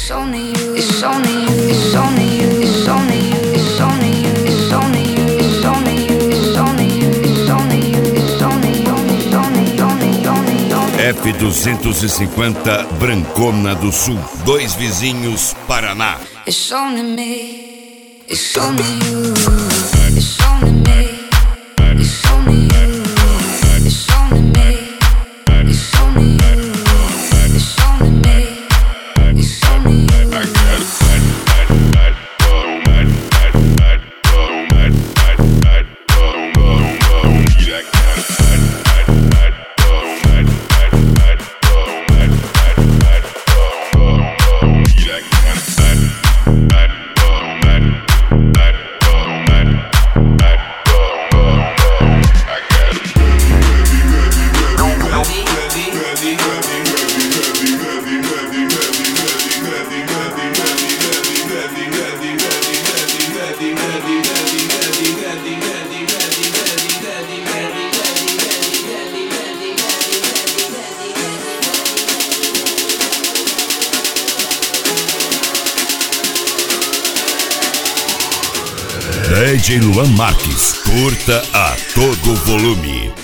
It's only you, it's only you, it's only you, it's only you, it's only you, it's only you, it's only you, it's only you, it's only you, it's only F250 Brancona do Sul, dois vizinhos, Paraná. It's only me, it's only you, it's only me, it's only you, it's only me, it's only you, it's only me, it's only you. DJ Luan Marques, curta a todo volume.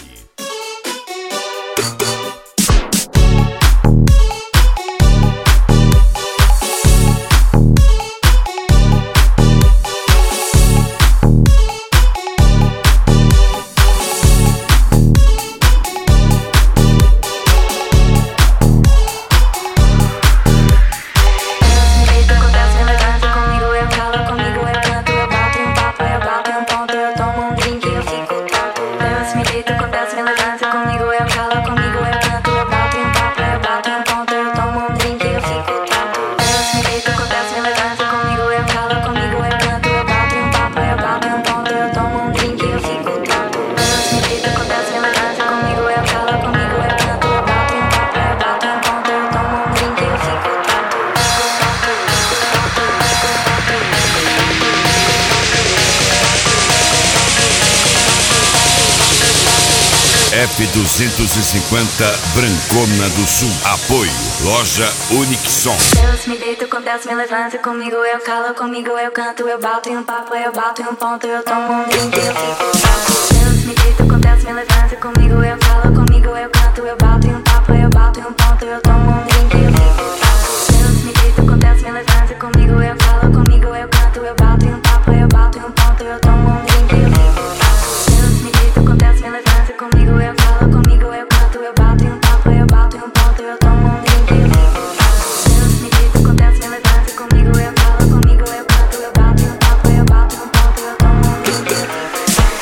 F250 Brancona do Sul. Apoio Loja Unixon. Deus me deito com Deus me levanta, comigo eu calo, comigo eu canto, eu bato em um papo, eu bato em um ponto, eu tomo um drink, eu fico tato. Deus me deito com Deus me levanta, comigo eu calo, comigo eu canto, eu bato em um papo, eu bato em um ponto, eu tomo um drink, eu fico tato. Deus me deito com Deus me levanta, comigo eu calo, comigo eu canto, eu bato em um papo, eu bato em um ponto, eu tomo um drink, eu fico tato. Deus me deito com Deus me levanta, comigo eu calo, comigo eu canto, eu bato em um papo, eu bato em um ponto, eu tomo um drink, eu fico tato. Deus me deito com Deus me levanta, comigo eu calo, comigo eu canto, eu bato em um papo, eu bato em um ponto, eu tomo um drink, eu fico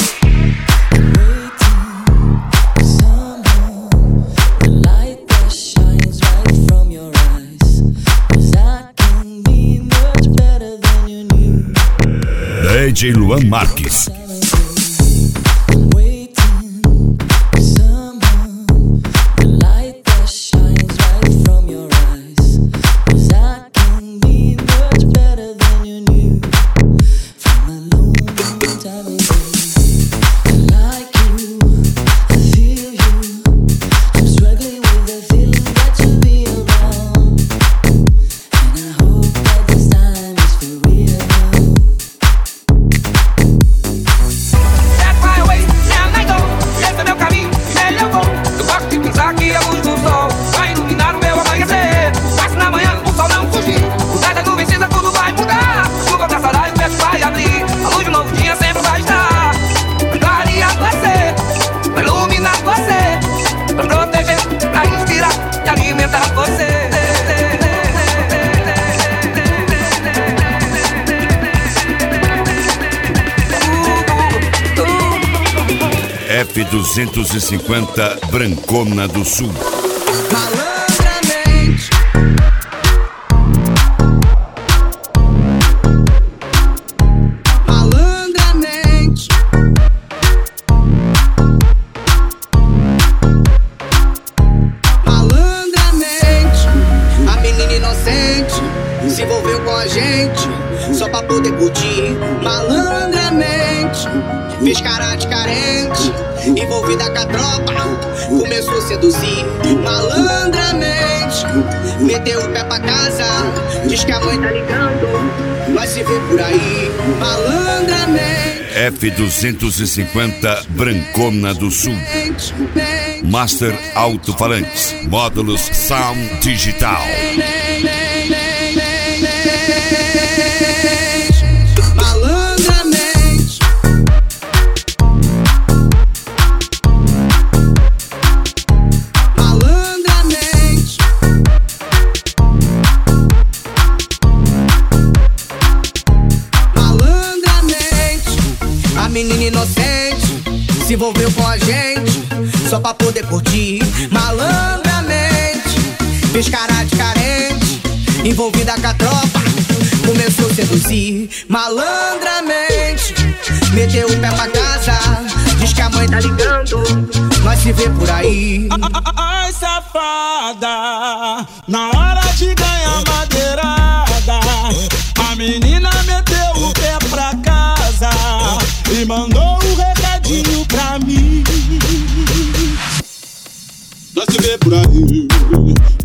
DJ Luan Marques. F250 Brancona do Sul. Malandramente, malandramente, malandramente, a menina inocente se envolveu com a gente só pra poder curtir. Malandramente, fiz cara de carente, envolvida com a tropa, começou a seduzir. Malandramente, meteu o pé pra casa, diz que a mãe tá ligando, nós se vê por aí, malandramente. F250 Brancona do Sul. Master Alto-Falantes. Módulos Sound Digital. Malandramente. Malandramente. Malandramente. A menina inocente se envolveu com a gente só pra poder curtir. Malandramente. Fez cara de carente, envolvida com a tropa, começou a seduzir. Malandramente. Meteu o pé pra casa, diz que a mãe tá ligando, nós se vê por aí. Ai, safada, na hora de ganhar madeirada, a menina meteu o pé pra casa e mandou um recadinho pra mim. Nós se vê por aí.